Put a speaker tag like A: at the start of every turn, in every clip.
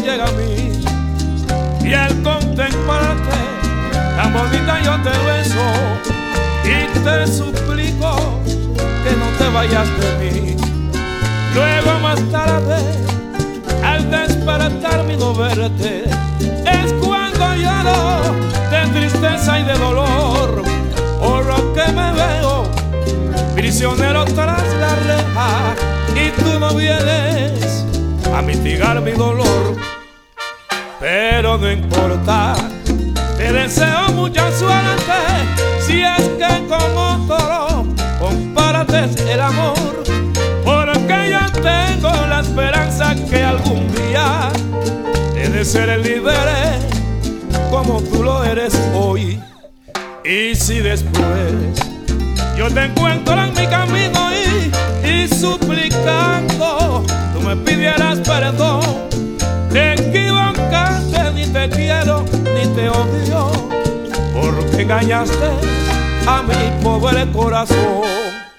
A: llega a mí, y al contemplarte tan bonita yo te beso y te suplico que no te vayas de mí. Luego más tarde, al despertarme y no verte, es cuando lloro de tristeza y de dolor, por lo que me veo prisionero tras la reja y tú no vienes a mitigar mi dolor. Pero no importa, te deseo mucha suerte, si es que con otro compartes el amor, porque yo tengo la esperanza que algún día he de ser libre como tú lo eres hoy. Y si después yo te encuentro en mi camino y suplicando tú me pidieras perdón, te equivocaste, ni te quiero ni te odio, porque engañaste a mi pobre corazón.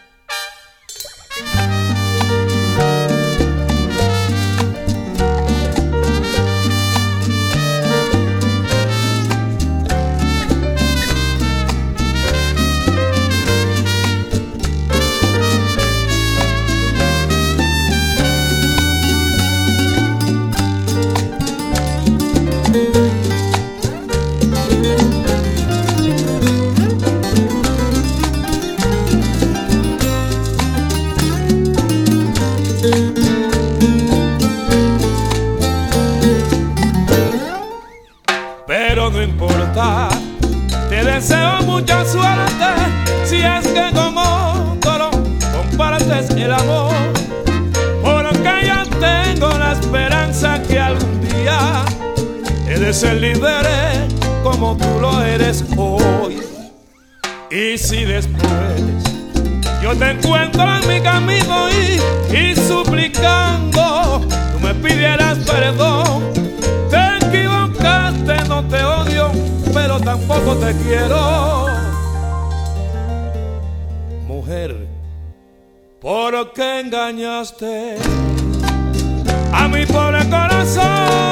A: Pero no importa, te deseo mucha suerte, si es que con otro compartes el amor, porque yo tengo la esperanza que algún día he de ser libre como tú lo eres hoy. Y si después yo te encuentro en mi camino y suplicando tú me pidieras perdón, te equivocaste, no te odio, pero tampoco te quiero, mujer, porque engañaste a mi pobre corazón.